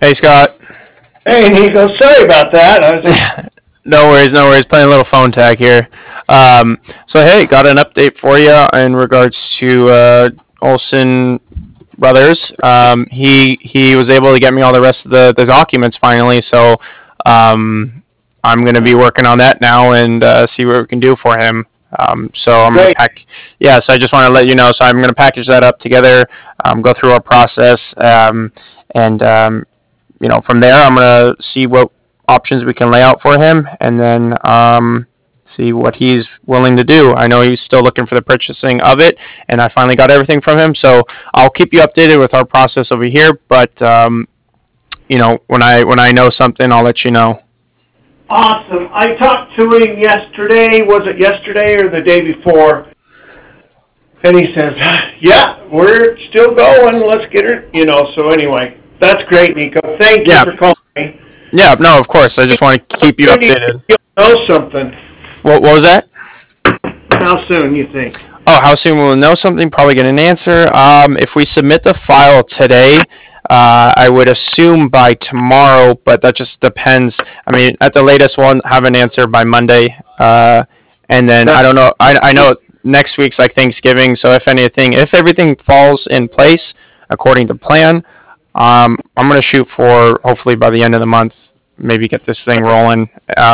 Hey, Scott. Hey, Nico. Sorry about that. I was just No worries, no worries. Playing a little phone tag here. So, hey, got an update for you in regards to Olsen Brothers. He was able to get me all the rest of the documents finally, so I'm going to be working on that now and see what we can do for him. So I'm gonna great. pack. Yeah, so I just want to let you know. So I'm gonna package that up together, go through our process, and from there, I'm gonna see what options we can lay out for him, and then see what he's willing to do. I know he's still looking for the purchasing of it, and I finally got everything from him. So I'll keep you updated with our process over here. But when I know something, I'll let you know. Awesome. I talked to him yesterday. Was it yesterday or the day before? And he says, "Yeah, we're still going. Let's get her." So anyway, that's great, Nico. Thank you Yeah, for calling me. yeah. No, of course. I just want to keep you How soon do you updated. think you'll know something? What was that? How soon you think? Oh, how soon we'll know something? Probably get an answer. If we submit the file today, I would assume by tomorrow, but that just depends. I mean, at the latest, we'll have an answer by Monday. And then I That's don't know. I know next week's like Thanksgiving, so if everything falls in place according to plan, I'm gonna shoot for hopefully by the end of the month, maybe get this thing rolling.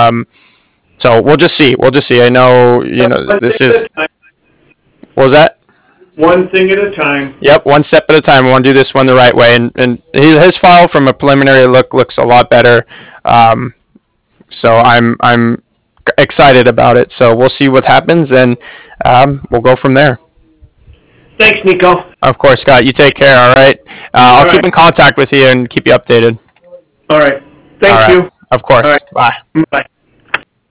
So we'll just see. We'll just see. I know, one thing this at is. a time. What was that? One thing at a time. Yep, one step at a time. We want to do this one the right way, and his file from a preliminary look looks a lot better. Um, so I'm excited about it. So we'll see what happens, and we'll go from there. Thanks, Nico. Of course, Scott. You take care. All right. All I'll keep right. in contact with you and keep you updated. All right. All Thank right. you. Of All course. right. Bye. Bye.